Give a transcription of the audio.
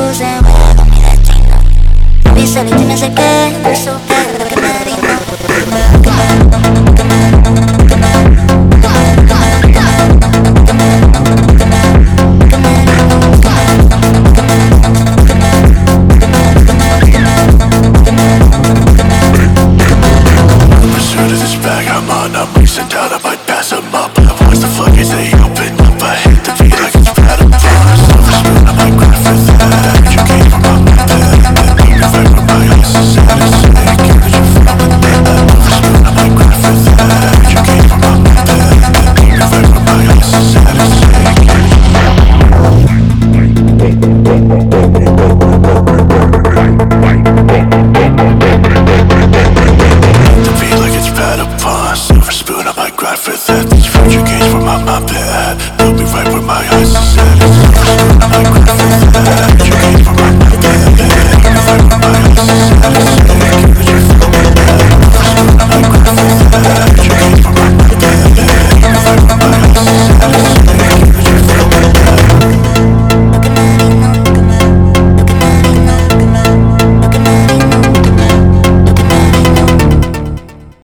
losing with a mi destino. Mi solito no sé qué, no supe lo que me vino. Pursuit of this bag I'm on, I'm racing down, I might pass them up. Once the floodgates they open up, I hate the beat like it's bad and fun. Silver spoon, I might grab for that. You came from my bed, and then you fight with my eyes is sad and sick. Where'd you from with that? Silver spoon, I might grab for that. You came from my bed, and then you fight with my eyes is sad and sick. We'll be right back.